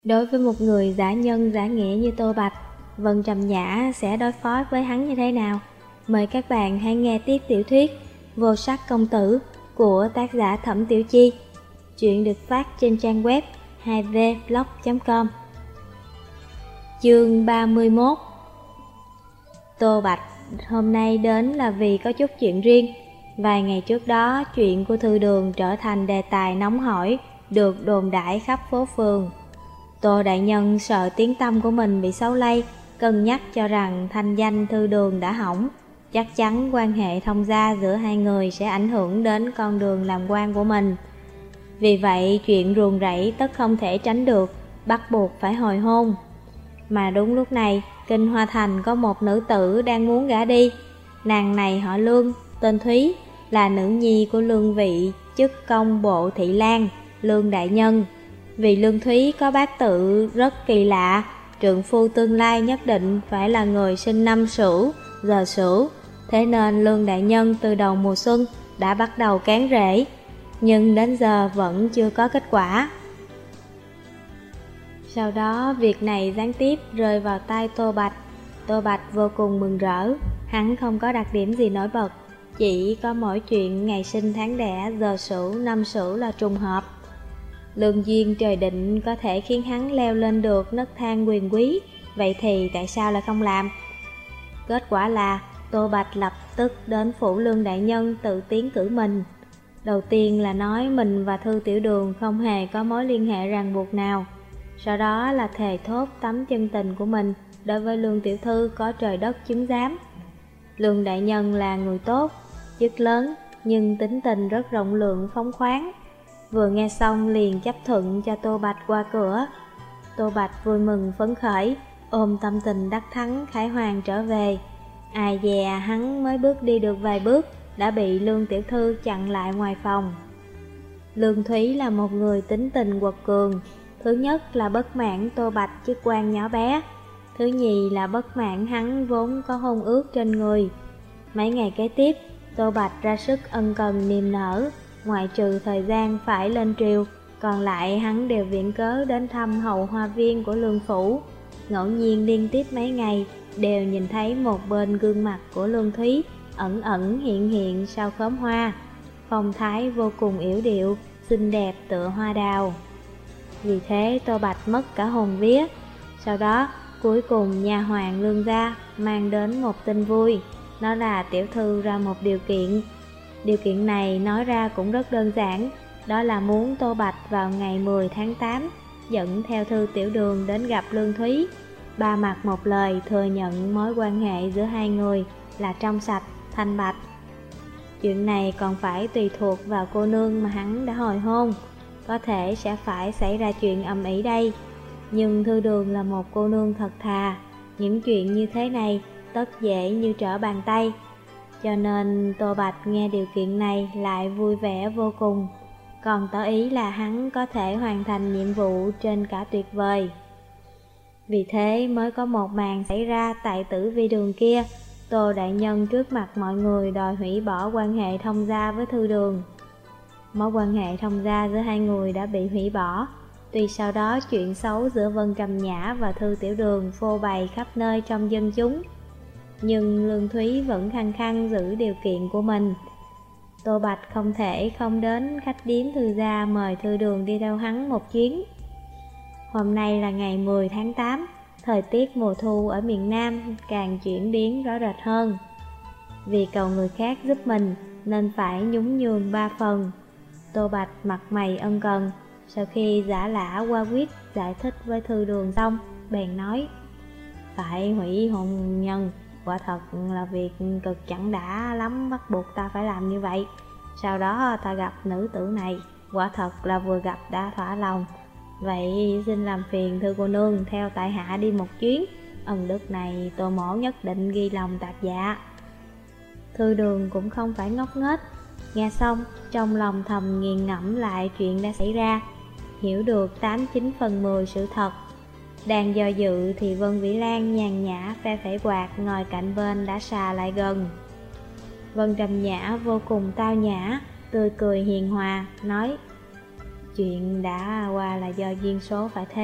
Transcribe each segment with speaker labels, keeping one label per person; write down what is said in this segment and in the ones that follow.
Speaker 1: Đối với một người giả nhân giả nghĩa như Tô Bạch, Vân Trầm Nhã sẽ đối phó với hắn như thế nào? Mời các bạn hãy nghe tiếp tiểu thuyết Vô Sắc Công Tử của tác giả Thẩm Tiểu Chi. Chuyện được phát trên trang web 2vblog.com. Chương 31. Tô Bạch hôm nay đến là vì có chút chuyện riêng. Vài ngày trước đó, chuyện của Thư Đường trở thành đề tài nóng hổi, được đồn đãi khắp phố phường. Tô đại nhân sợ tiếng tăm của mình bị xấu lây, cân nhắc cho rằng thanh danh Thư Đường đã hỏng, chắc chắn quan hệ thông gia giữa hai người sẽ ảnh hưởng đến con đường làm quan của mình. Vì vậy chuyện ruồng rẫy tất không thể tránh được, bắt buộc phải hồi hôn. Mà đúng lúc này, Kinh Hoa Thành có một nữ tử đang muốn gả đi. Nàng này họ Lương, tên Thúy, là nữ nhi của Lương vị chức công bộ thị lang, Lương đại nhân. Vì Lương Thúy có bát tự rất kỳ lạ, trượng phu tương lai nhất định phải là người sinh năm Sửu, giờ Sửu. Thế nên Lương đại nhân từ đầu mùa xuân đã bắt đầu cán rễ, nhưng đến giờ vẫn chưa có kết quả. Sau đó việc này gián tiếp rơi vào tay Tô Bạch. Tô Bạch vô cùng mừng rỡ, hắn không có đặc điểm gì nổi bật, chỉ có mỗi chuyện ngày sinh tháng đẻ, giờ Sửu, năm Sửu là trùng hợp. Lương duyên trời định có thể khiến hắn leo lên được nấc thang quyền quý, vậy thì tại sao lại không làm? Kết quả là Tô Bạch lập tức đến phủ Lương đại nhân tự tiến cử mình. Đầu tiên là nói mình và Thư Tiểu Đường không hề có mối liên hệ ràng buộc nào. Sau đó là thề thốt tấm chân tình của mình đối với Lương tiểu thư có trời đất chứng giám. Lương đại nhân là người tốt, chức lớn, nhưng tính tình rất rộng lượng phóng khoáng. Vừa nghe xong liền chấp thuận cho Tô Bạch qua cửa. Tô Bạch vui mừng phấn khởi, ôm tâm tình đắc thắng khải hoàn trở về. Ai dè hắn mới bước đi được vài bước đã bị Lương tiểu thư chặn lại ngoài phòng. Lương Thúy là một người tính tình quật cường. Thứ nhất là bất mãn Tô Bạch chức quan nhỏ bé, thứ nhì là bất mãn hắn vốn có hôn ước trên người. Mấy ngày kế tiếp, Tô Bạch ra sức ân cần niềm nở, ngoại trừ thời gian phải lên triều, còn lại hắn đều viện cớ đến thăm hậu hoa viên của Lương phủ. Ngẫu nhiên liên tiếp mấy ngày đều nhìn thấy một bên gương mặt của Lương Thúy ẩn ẩn hiện hiện sau khóm hoa, phong thái vô cùng yểu điệu, xinh đẹp tựa hoa đào. Vì thế Tô Bạch mất cả hồn vía. Sau đó cuối cùng nhà hoàng Lương gia mang đến một tin vui, đó là tiểu thư ra một điều kiện. Điều kiện này nói ra cũng rất đơn giản, đó là muốn Tô Bạch vào ngày 10 tháng 8 dẫn theo Thư Tiểu Đường đến gặp Lương Thúy, ba mặt một lời thừa nhận mối quan hệ giữa hai người là trong sạch, thanh bạch. Chuyện này còn phải tùy thuộc vào cô nương mà hắn đã hồi hôn, có thể sẽ phải xảy ra chuyện ầm ĩ đây. Nhưng Thư Đường là một cô nương thật thà, những chuyện như thế này tất dễ như trở bàn tay. Cho nên Tô Bạch nghe điều kiện này lại vui vẻ vô cùng, còn tỏ ý là hắn có thể hoàn thành nhiệm vụ trên cả tuyệt vời. Vì thế mới có một màn xảy ra tại Tử Vi Đường kia. Tô đại nhân trước mặt mọi người đòi hủy bỏ quan hệ thông gia với Thư Đường. Mối quan hệ thông gia giữa hai người đã bị hủy bỏ. Tuy sau đó chuyện xấu giữa Vân Trầm Nhã và Thư Tiểu Đường phô bày khắp nơi trong dân chúng, nhưng Lương Thúy vẫn khăng khăng giữ điều kiện của mình. Tô Bạch không thể không đến khách điếm Thư gia mời Thư Đường đi theo hắn một chuyến. Hôm nay là ngày 10 tháng 8, thời tiết mùa thu ở miền Nam càng chuyển biến rõ rệt hơn. Vì cầu người khác giúp mình nên phải nhún nhường 3 phần. Tô Bạch mặt mày ân cần, sau khi giả lả qua quyết giải thích với Thư Đường xong, bèn nói: phải hủy hôn nhân, quả thật là việc cực chẳng đã lắm, bắt buộc ta phải làm như vậy. Sau đó ta gặp nữ tử này, quả thật là vừa gặp đã thỏa lòng. Vậy xin làm phiền Thư cô nương theo tại hạ đi một chuyến, ân đức này Tô mỗ nhất định ghi lòng tạc dạ. Thư Đường cũng không phải ngốc nghếch, nghe xong trong lòng thầm nghiền ngẫm lại chuyện đã xảy ra, hiểu được 89 phần 10 sự thật. Đang do dự thì Vân Vĩ Lan nhàn nhã phe phẩy quạt ngồi cạnh bên đã xà lại gần. Vân Trầm Nhã vô cùng tao nhã, tươi cười hiền hòa, nói: chuyện đã qua là do duyên số phải thế,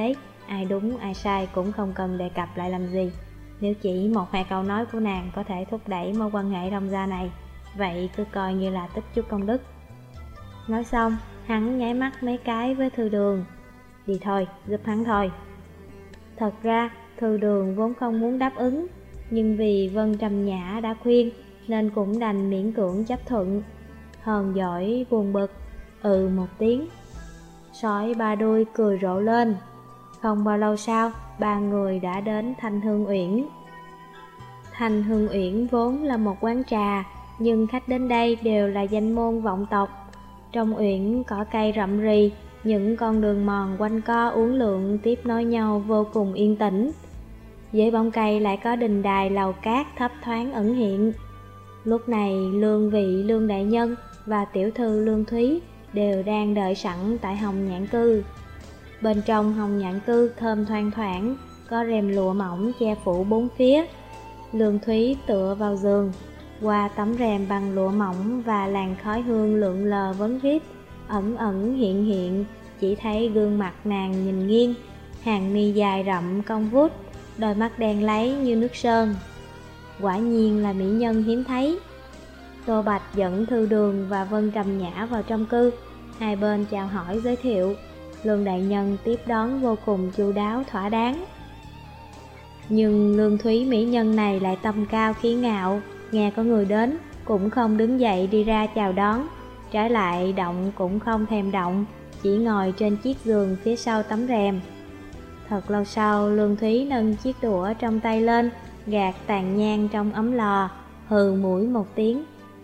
Speaker 1: ai đúng ai sai cũng không cần đề cập lại làm gì. Nếu chỉ một hai câu nói của nàng có thể thúc đẩy mối quan hệ thông gia này, vậy cứ coi như là tích chút công đức. Nói xong, hắn nháy mắt mấy cái với Thư Đường. Đi thôi, giúp hắn thôi. Thật ra, Thư Đường vốn không muốn đáp ứng, nhưng vì Vân Trầm Nhã đã khuyên, nên cũng đành miễn cưỡng chấp thuận. Hờn dỗi buồn bực, một tiếng. Sói ba đuôi cười rộ lên. Không bao lâu sau, ba người đã đến Thanh Hương Uyển. Thanh Hương Uyển vốn là một quán trà, nhưng khách đến đây đều là danh môn vọng tộc. Trong uyển cỏ cây rậm rì, những con đường mòn quanh co uốn lượn tiếp nối nhau vô cùng yên tĩnh. Dưới bóng cây lại có đình đài lầu cát thấp thoáng ẩn hiện. Lúc này Lương Vị Lương Đại Nhân và tiểu thư Lương Thúy đều đang đợi sẵn tại Hồng Nhãn Cư. Bên trong Hồng Nhãn Cư thơm thoang thoảng, có rèm lụa mỏng che phủ bốn phía. Lương Thúy tựa vào giường, qua tấm rèm bằng lụa mỏng và làn khói hương lượn lờ vấn vít, ẩn ẩn hiện hiện, chỉ thấy gương mặt nàng nhìn nghiêng, hàng mi dài rậm cong vút, đôi mắt đen láy như nước sơn. Quả nhiên là mỹ nhân hiếm thấy. Tô Bạch dẫn Thư Đường và Vân Trầm Nhã vào trong cư, hai bên chào hỏi giới thiệu. Lương đại nhân tiếp đón vô cùng chu đáo thỏa đáng. Nhưng Lương Thúy mỹ nhân này lại tâm cao khí ngạo, nghe có người đến cũng không đứng dậy đi ra chào đón, trái lại động cũng không thèm động, chỉ ngồi trên chiếc giường phía sau tấm rèm. Thật lâu sau, Lương Thúy nâng chiếc đũa trong tay lên, gạt tàn nhang trong ấm lò, hừ mũi một tiếng,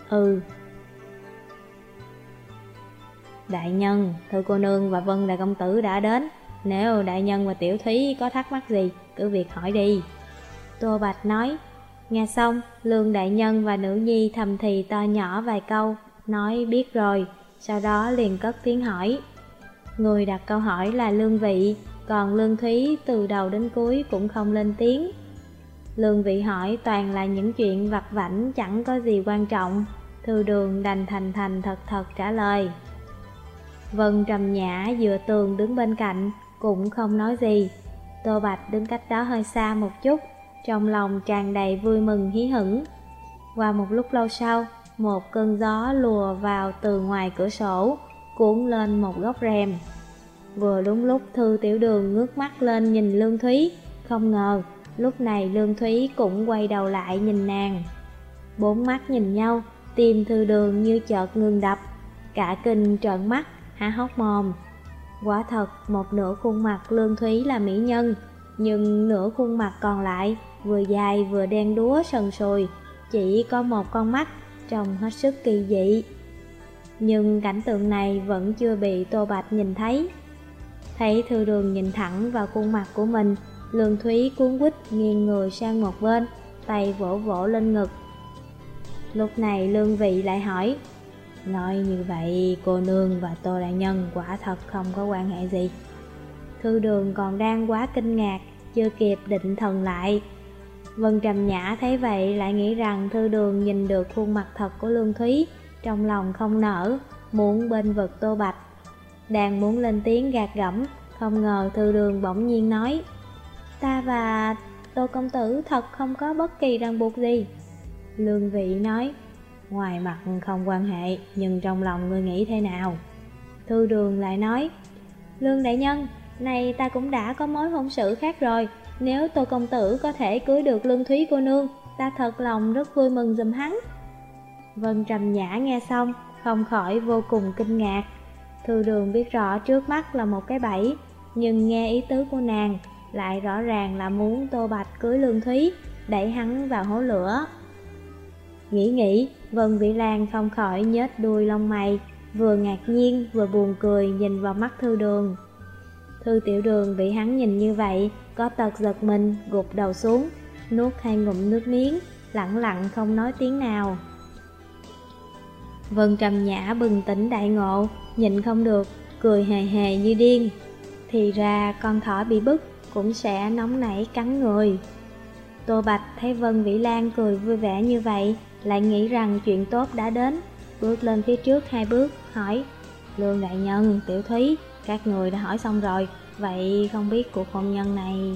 Speaker 1: Đại nhân, Thư cô nương và Vân đại công tử đã đến, nếu đại nhân và tiểu Thúy có thắc mắc gì, cứ việc hỏi đi. Tô Bạch nói. Nghe xong, Lương đại nhân và nữ nhi thầm thì to nhỏ vài câu, nói biết rồi, sau đó liền cất tiếng hỏi. Người đặt câu hỏi là Lương Vị, còn Lương Thúy từ đầu đến cuối cũng không lên tiếng. Lương Vị hỏi toàn là những chuyện vặt vãnh chẳng có gì quan trọng, Thư Đường đành thành thành thật thật trả lời. Vân Trầm Nhã dựa tường đứng bên cạnh, cũng không nói gì. Tô Bạch đứng cách đó hơi xa một chút, trong lòng tràn đầy vui mừng hí hửng. Qua một lúc lâu sau, một cơn gió lùa vào từ ngoài cửa sổ, cuốn lên một góc rèm. Vừa đúng lúc Thư Tiểu Đường ngước mắt lên nhìn Lương Thúy, không ngờ lúc này Lương Thúy cũng quay đầu lại nhìn nàng. Bốn mắt nhìn nhau, tim Thư Đường như chợt ngừng đập, cả kinh trợn mắt, há hốc mồm. Quả thật, một nửa khuôn mặt Lương Thúy là mỹ nhân, nhưng nửa khuôn mặt còn lại vừa dài vừa đen đúa sần sùi, chỉ có một con mắt, trông hết sức kỳ dị. Nhưng cảnh tượng này vẫn chưa bị Tô Bạch nhìn thấy. Thấy Thư Đường nhìn thẳng vào khuôn mặt của mình, Lương Thúy cuống quýt nghiêng người sang một bên, tay vỗ vỗ lên ngực. Lúc này Lương Vị lại hỏi, nói như vậy cô nương và Tô đại nhân quả thật không có quan hệ gì? Thư Đường còn đang quá kinh ngạc, chưa kịp định thần lại. Vân Trầm Nhã thấy vậy lại nghĩ rằng Thư Đường nhìn được khuôn mặt thật của Lương Thúy, trong lòng không nỡ, muốn bên vực Tô Bạch. Đang muốn lên tiếng gạt gẫm, không ngờ Thư Đường bỗng nhiên nói, ta và Tô công tử thật không có bất kỳ ràng buộc gì. Lương Vị nói, ngoài mặt không quan hệ, nhưng trong lòng ngươi nghĩ thế nào? Thư Đường lại nói, Lương đại nhân, này ta cũng đã có mối hôn sự khác rồi, nếu Tô công tử có thể cưới được Lương Thúy cô nương, ta thật lòng rất vui mừng giùm hắn. Vân Trầm Nhã nghe xong, không khỏi vô cùng kinh ngạc. Thư Đường biết rõ trước mắt là một cái bẫy, nhưng nghe ý tứ của nàng, lại rõ ràng là muốn Tô Bạch cưới Lương Thúy, đẩy hắn vào hố lửa. Nghĩ, Vân Vĩ Lan không khỏi nhếch đuôi lông mày, vừa ngạc nhiên vừa buồn cười nhìn vào mắt Thư Đường. Thư Tiểu Đường bị hắn nhìn như vậy, có tật giật mình, gục đầu xuống, nuốt hai ngụm nước miếng, lặng lặng không nói tiếng nào. Vân Trầm Nhã bừng tỉnh đại ngộ, nhịn không được, cười hề hề như điên. Thì ra con thỏ bị bức cũng sẽ nóng nảy cắn người. Tô Bạch thấy Vân Vĩ Lan cười vui vẻ như vậy, lại nghĩ rằng chuyện tốt đã đến, bước lên phía trước hai bước, hỏi, Lương đại nhân, tiểu Thúy, các người đã hỏi xong rồi, vậy không biết cuộc hôn nhân này...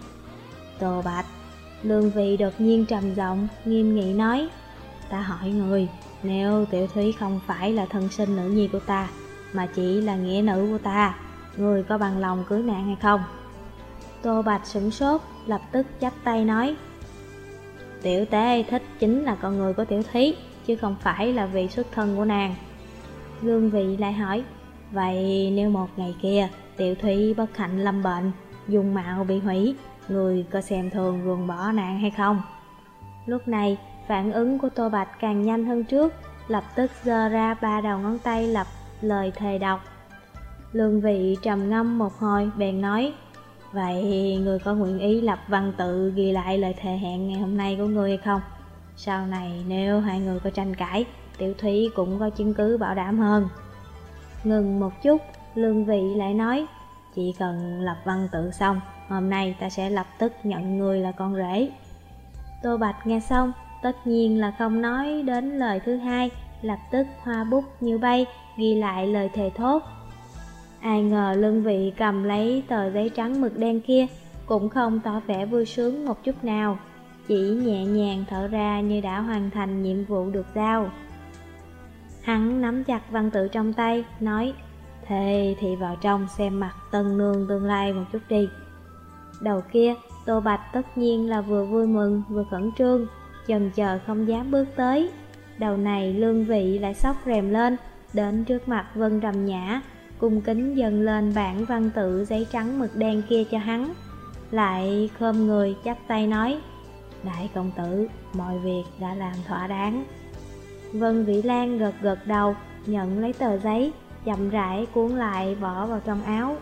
Speaker 1: Tô Bạch, Lương Vị đột nhiên trầm giọng, nghiêm nghị nói, ta hỏi người, nếu Tiểu Thúy không phải là thân sinh nữ nhi của ta, mà chỉ là nghĩa nữ của ta, người có bằng lòng cưới nàng hay không? Tô Bạch sửng sốt, lập tức chắp tay nói, Tiểu Tế thích chính là con người của Tiểu Thúy, chứ không phải là vị xuất thân của nàng. Lương Vị lại hỏi, vậy nếu một ngày kia Tiểu Thúy bất hạnh lâm bệnh, dung mạo bị hủy, người có xem thường ruồng bỏ nàng hay không? Lúc này phản ứng của Tô Bạch càng nhanh hơn trước, lập tức giơ ra 3 đầu ngón tay lập lời thề độc. Lương Vị trầm ngâm một hồi bèn nói, vậy người có nguyện ý lập văn tự ghi lại lời thề hẹn ngày hôm nay của người hay không? Sau này nếu hai người có tranh cãi, Tiểu Thúy cũng có chứng cứ bảo đảm hơn. Ngừng một chút, Lương Vị lại nói, chỉ cần lập văn tự xong, hôm nay ta sẽ lập tức nhận người là con rể. Tô Bạch nghe xong, tất nhiên là không nói đến lời thứ hai, lập tức hoa bút như bay, ghi lại lời thề thốt. Ai ngờ Lương Vị cầm lấy tờ giấy trắng mực đen kia, cũng không tỏ vẻ vui sướng một chút nào, chỉ nhẹ nhàng thở ra như đã hoàn thành nhiệm vụ được giao. Hắn nắm chặt văn tự trong tay, nói, thế thì vào trong xem mặt tân nương tương lai một chút đi. Đầu kia, Tô Bạch tất nhiên là vừa vui mừng vừa khẩn trương, chần chờ không dám bước tới. Đầu này Lương Vị lại xốc rèm lên, đến trước mặt Vân Trầm Nhã, cung kính dâng lên bản văn tự giấy trắng mực đen kia cho hắn, lại khom người chắp tay nói, đại công tử, mọi việc đã làm thỏa đáng. Vân Vĩ Lan gật gật đầu, nhận lấy tờ giấy, chậm rãi cuốn lại bỏ vào trong áo.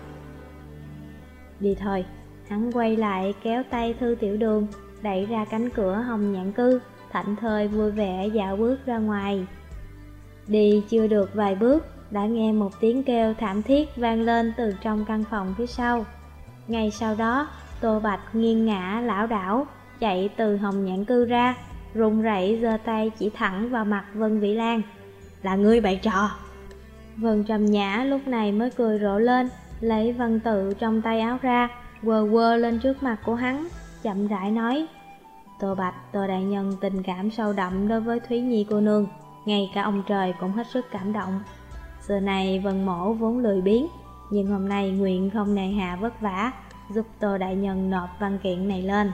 Speaker 1: Đi thôi. Hắn quay lại kéo tay Thư Tiểu Đường, đẩy ra cánh cửa Hồng Nhạn Cư, thảnh thơi vui vẻ dạo bước ra ngoài. Đi chưa được vài bước, đã nghe một tiếng kêu thảm thiết vang lên từ trong căn phòng phía sau. Ngay sau đó, Tô Bạch nghiêng ngã lảo đảo, chạy từ Hồng Nhạn Cư ra, run rẩy giơ tay chỉ thẳng vào mặt Vân Vĩ Lan. Là ngươi bày trò! Vân Trầm Nhã lúc này mới cười rộ lên, lấy văn tự trong tay áo ra, quơ quơ lên trước mặt của hắn, chậm rãi nói, Tô Bạch, Tô đại nhân tình cảm sâu đậm đối với Thúy Nhi cô nương, ngay cả ông trời cũng hết sức cảm động. Xưa này Vân mổ vốn lười biếng, nhưng hôm nay nguyện không nề hà vất vả, giúp Tô đại nhân nộp văn kiện này lên.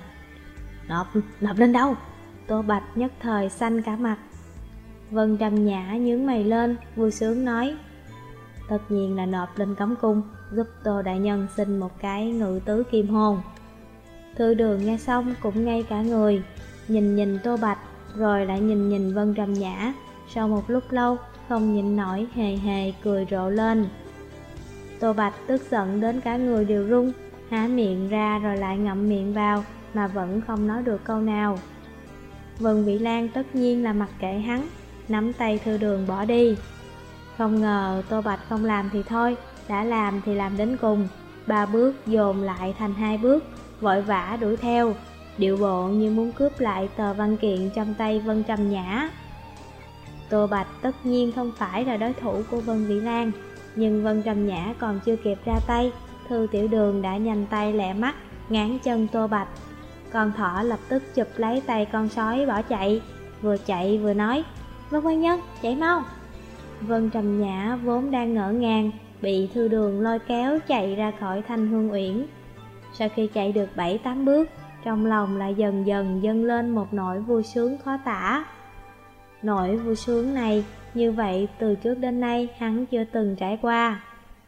Speaker 1: Nộp lên đâu? Tô Bạch nhất thời xanh cả mặt. Vân Trầm Nhã nhướng mày lên, vui sướng nói, tất nhiên là nộp lên cấm cung, giúp Tô đại nhân xin một cái ngự tứ kim hôn. Thư Đường nghe xong cũng ngay cả người, nhìn Tô Bạch, rồi lại nhìn Vân Trầm Nhã, sau một lúc lâu không nhịn nổi hề hề cười rộ lên. Tô Bạch tức giận đến cả người đều run, há miệng ra rồi lại ngậm miệng vào, mà vẫn không nói được câu nào. Vân Vĩ Lan tất nhiên là mặc kệ hắn, nắm tay Thư Đường bỏ đi. Không ngờ Tô Bạch không làm thì thôi, đã làm thì làm đến cùng, 3 bước dồn lại thành 2 bước, vội vã đuổi theo, điệu bộ như muốn cướp lại tờ văn kiện trong tay Vân Trầm Nhã. Tô Bạch tất nhiên không phải là đối thủ của Vân Vĩ Lan, nhưng Vân Trầm Nhã còn chưa kịp ra tay, Thư Tiểu Đường đã nhanh tay lẹ mắt ngáng chân Tô Bạch. Con thỏ lập tức chụp lấy tay con sói bỏ chạy vừa nói, Vân quan nhân, chạy mau. Vân Trầm Nhã vốn đang ngỡ ngàng, bị Thư Đường lôi kéo chạy ra khỏi Thanh Hương Uyển. Sau khi chạy được 7-8 bước, trong lòng lại dần dần dâng lên một nỗi vui sướng khó tả. Nỗi vui sướng này, như vậy từ trước đến nay hắn chưa từng trải qua.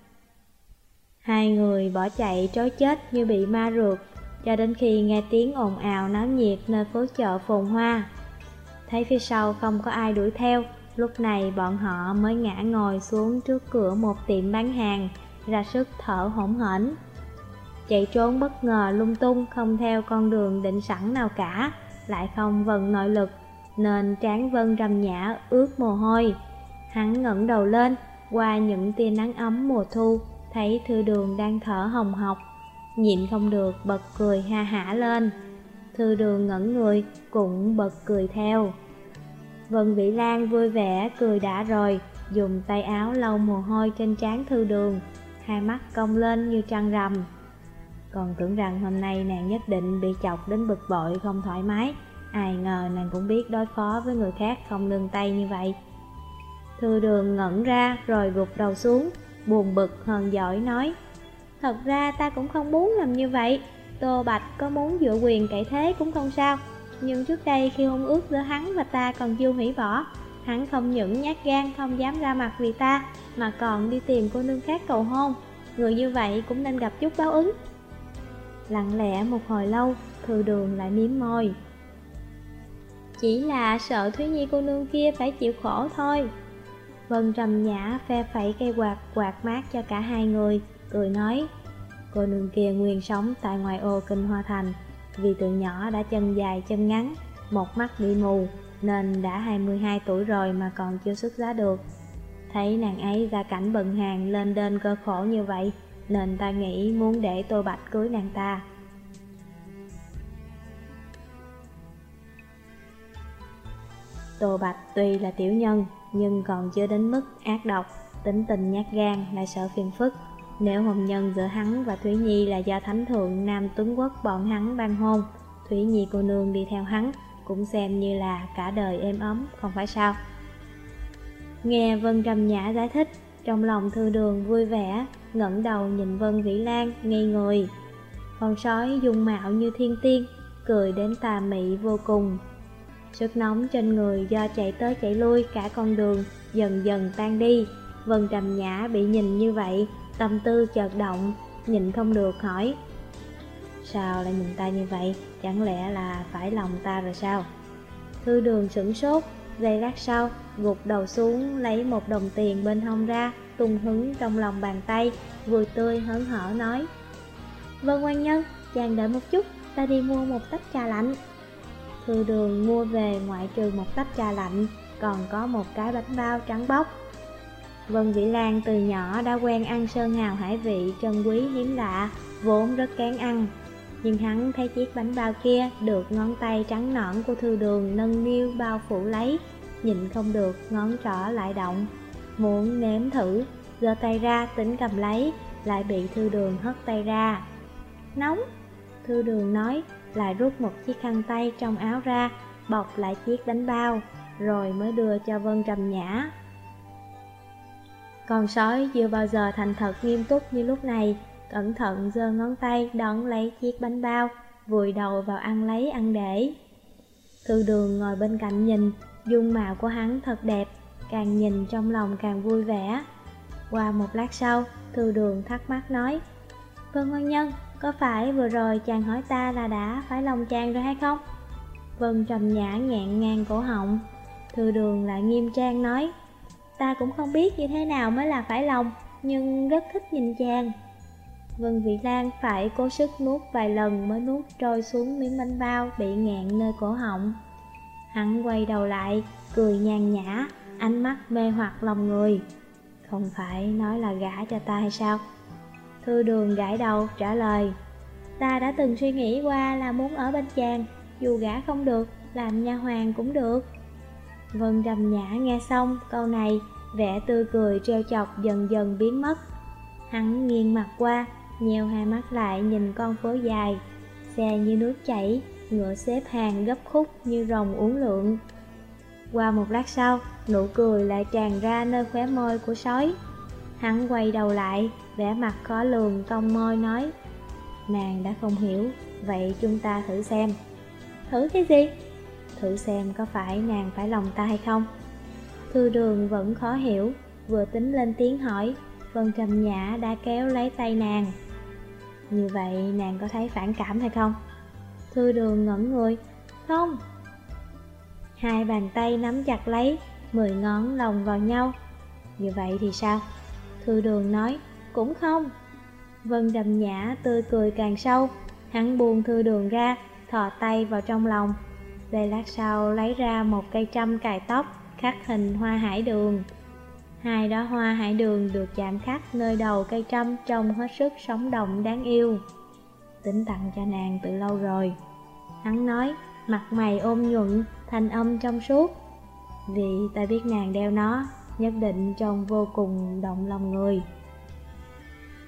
Speaker 1: Hai người bỏ chạy trối chết như bị ma rượt, cho đến khi nghe tiếng ồn ào náo nhiệt nơi phố chợ phồn hoa. Thấy phía sau không có ai đuổi theo, lúc này bọn họ mới ngã ngồi xuống trước cửa một tiệm bán hàng, ra sức thở hổn hển. Chạy trốn bất ngờ lung tung, không theo con đường định sẵn nào cả, lại không vận nội lực, nên trán Vân Trầm Nhã ướt mồ hôi. Hắn ngẩng đầu lên, qua những tia nắng ấm mùa thu, thấy Thư Đường đang thở hồng hộc, nhịn không được bật cười ha hả lên. Thư Đường ngẩn người, cũng bật cười theo. Vân Vĩ Lan vui vẻ cười đã rồi, dùng tay áo lau mồ hôi trên trán Thư Đường, hai mắt cong lên như trăng rằm. Còn tưởng rằng hôm nay nàng nhất định bị chọc đến bực bội không thoải mái, ai ngờ nàng cũng biết đối phó với người khác không nương tay như vậy. Thư Đường ngẩn ra rồi gục đầu xuống, buồn bực hờn dỗi nói: thật ra ta cũng không muốn làm như vậy. Tô Bạch có muốn dựa quyền cậy thế cũng không sao, nhưng trước đây khi hôn ước giữa hắn và ta còn chưa hủy bỏ, hắn không những nhát gan không dám ra mặt vì ta, mà còn đi tìm cô nương khác cầu hôn. Người như vậy cũng nên gặp chút báo ứng. Lặng lẽ một hồi lâu, Thư Đường lại mím môi: chỉ là sợ Thúy Nhi cô nương kia phải chịu khổ thôi. Vân Trầm Nhã phe phẩy cây quạt quạt mát cho cả hai người, cười nói: cô nương kia nguyên sống tại ngoài ô Kinh Hoa Thành, vì từ nhỏ đã chân dài chân ngắn, một mắt bị mù, nên đã 22 tuổi rồi mà còn chưa xuất giá được. Thấy nàng ấy gia cảnh bần hàn lên đên cơ khổ như vậy, nên ta nghĩ muốn để Tô Bạch cưới nàng ta. Tô Bạch tuy là tiểu nhân, nhưng còn chưa đến mức ác độc, tính tình nhát gan, lại sợ phiền phức. Nếu hôn nhân giữa hắn và Thúy Nhi là do thánh thượng Nam Tuấn Quốc bọn hắn ban hôn, Thúy Nhi cô nương đi theo hắn cũng xem như là cả đời êm ấm, không phải sao? Nghe Vân Trầm Nhã giải thích, trong lòng Thư Đường vui vẻ, ngẩng đầu nhìn Vân Vĩ Lan ngây người. Con sói dung mạo như thiên tiên, cười đến tà mị vô cùng. Sức nóng trên người do chạy tới chạy lui cả con đường dần dần tan đi. Vân Trầm Nhã bị nhìn như vậy, tâm tư chợt động, nhìn không được hỏi: sao lại nhìn ta như vậy, chẳng lẽ là phải lòng ta rồi sao? Thư Đường sửng sốt, giây lát sau gục đầu xuống, lấy một đồng tiền bên hông ra, tung hứng trong lòng bàn tay, vui tươi hớn hở nói: Vân Quan Nhân, chàng đợi một chút, ta đi mua một tách trà lạnh. Thư Đường mua về ngoại trừ một tách trà lạnh, còn có một cái bánh bao trắng bóc. Vân Vĩ Lan từ nhỏ đã quen ăn sơn hào hải vị trân quý hiếm lạ, vốn rất kén ăn. Nhưng hắn thấy chiếc bánh bao kia được ngón tay trắng nõn của Thư Đường nâng niu bao phủ lấy, nhìn không được ngón trỏ lại động, muốn nếm thử, giơ tay ra tính cầm lấy, lại bị Thư Đường hất tay ra. Nóng, Thư Đường nói, lại rút một chiếc khăn tay trong áo ra, bọc lại chiếc bánh bao, rồi mới đưa cho Vân Trầm Nhã. Con sói chưa bao giờ thành thật nghiêm túc như lúc này, cẩn thận giơ ngón tay đón lấy chiếc bánh bao, vùi đầu vào ăn lấy ăn để. Thư Đường ngồi bên cạnh nhìn, dung mạo của hắn thật đẹp, càng nhìn trong lòng càng vui vẻ. Qua một lát sau, Thư Đường thắc mắc nói: Vân Quan Nhân, có phải vừa rồi chàng hỏi ta là đã phải lòng chàng rồi hay không? Vân Trầm Nhã nghẹn ngang cổ họng. Thư Đường lại nghiêm trang nói: ta cũng không biết như thế nào mới là phải lòng, nhưng rất thích nhìn chàng. Vân Vĩ Lan phải cố sức nuốt vài lần mới nuốt trôi xuống miếng bánh bao bị nghẹn nơi cổ họng. Hắn quay đầu lại, cười nhàn nhã, ánh mắt mê hoặc lòng người. Không phải nói là gả cho ta hay sao? Thư Đường gãi đầu trả lời: ta đã từng suy nghĩ qua là muốn ở bên chàng, dù gả không được, làm nha hoàn cũng được. Vân Trầm Nhã nghe xong câu này, vẻ tươi cười trêu chọc dần dần biến mất. Hắn nghiêng mặt qua, nheo hai mắt lại nhìn con phố dài, xe như nước chảy, ngựa xếp hàng gấp khúc như rồng uốn lượn. Qua một lát sau, nụ cười lại tràn ra nơi khóe môi của sói. Hắn quay đầu lại, vẻ mặt khó lường cong môi nói: nàng đã không hiểu, vậy chúng ta thử xem. Thử cái gì? Thử xem có phải nàng phải lòng ta hay không. Thư Đường vẫn khó hiểu, vừa tính lên tiếng hỏi, Vân Trầm Nhã đã kéo lấy tay nàng. Như vậy nàng có thấy phản cảm hay không? Thư Đường ngẩn người: không. Hai bàn tay nắm chặt lấy, 10 ngón lồng vào nhau. Như vậy thì sao? Thư Đường nói: cũng không. Vân Trầm Nhã tươi cười càng sâu. Hắn buông Thư Đường ra, thò tay vào trong lòng. Giây lát sau lấy ra một cây trâm cài tóc, khắc hình hoa hải đường. Hai đóa hoa hải đường được chạm khắc nơi đầu cây trâm trông hết sức sống động đáng yêu. Tính tặng cho nàng từ lâu rồi, hắn nói, mặt mày ôn nhuận, thanh âm trong suốt. Vì ta biết nàng đeo nó, nhất định trông vô cùng động lòng người.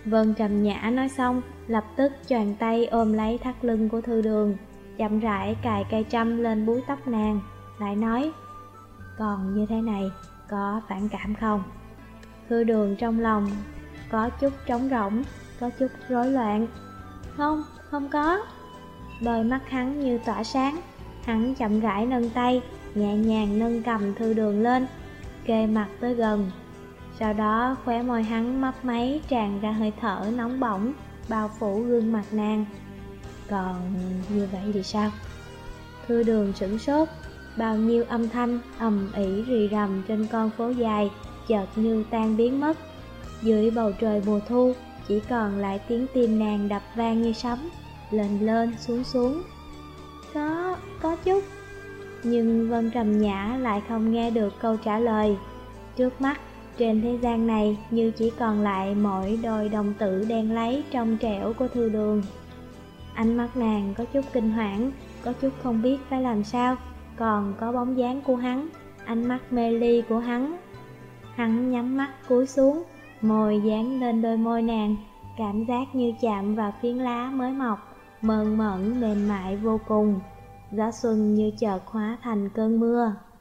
Speaker 1: Vân Trầm Nhã nói xong, lập tức choàng tay ôm lấy thắt lưng của Thư Đường, chậm rãi cài cây trâm lên búi tóc nàng, lại nói: còn như thế này, có phản cảm không? Thư Đường trong lòng có chút trống rỗng, có chút rối loạn. Không, không có. Đôi mắt hắn như tỏa sáng, hắn chậm rãi nâng tay, nhẹ nhàng nâng cầm Thư Đường lên, kề mặt tới gần. Sau đó khóe môi hắn mấp máy tràn ra hơi thở nóng bỏng, bao phủ gương mặt nàng. Còn như vậy thì sao? Thư Đường sửng sốt, bao nhiêu âm thanh ầm ĩ rì rầm trên con phố dài chợt như tan biến mất. Dưới bầu trời mùa thu, chỉ còn lại tiếng tim nàng đập vang như sấm, lên lên xuống xuống. Có chút. Nhưng Vân Trầm Nhã lại không nghe được câu trả lời. Trước mắt, trên thế gian này như chỉ còn lại mỗi đôi đồng tử đen láy trong trẻo của Thư Đường. Ánh mắt nàng có chút kinh hoảng, có chút không biết phải làm sao, còn có bóng dáng của hắn, ánh mắt mê ly của hắn. Hắn nhắm mắt cúi xuống, môi dán lên đôi môi nàng, cảm giác như chạm vào phiến lá mới mọc, mơn mởn mềm mại vô cùng. Gió xuân như chợt hóa thành cơn mưa.